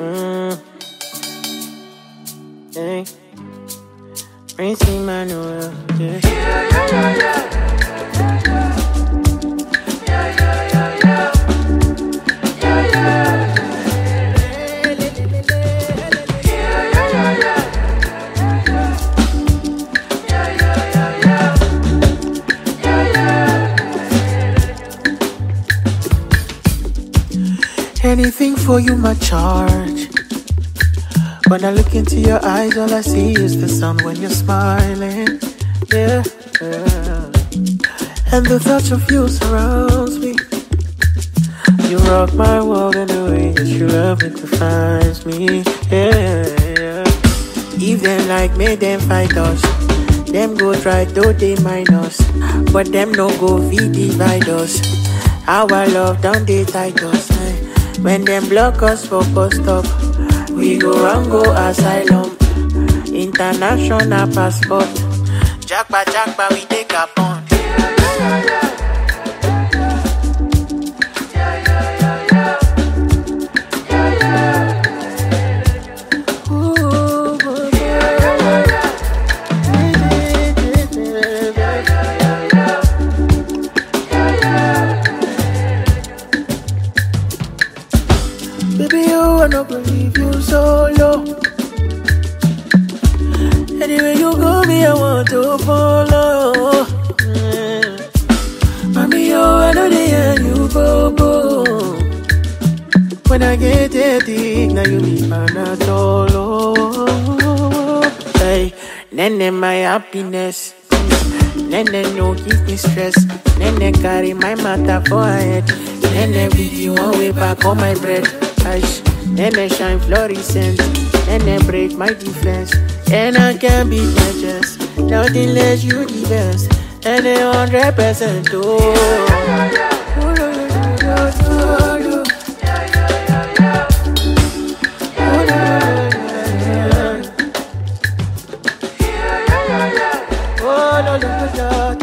Hey. Prince Emmanuel. Anything for you, my charge. When I look into your eyes, all I see is the sun when you're smiling. Yeah. And the touch of you surrounds me. You rock my world in the way that you love me defines me. Yeah. If them like me, them fight us. Them go try though they minus, but them no go feed divide us. Our love down they tight us. When them block us for bus stop, we go and go asylum. International passport. Jackpa, we take a pound. Baby, you I don't believe you solo. Anywhere you go, me I want to follow. Mommy, yo, I know they hear you bobo. When I get there, now you be Panadol. Hey, nene my happiness. Nene no give me stress. Nene carry my matter for her head. Nene with you one way back on my bread. Nene shine fluorescent. Nene break my defense. And I can beat my chest. Nothing less you the best. And 100% oh. Oh,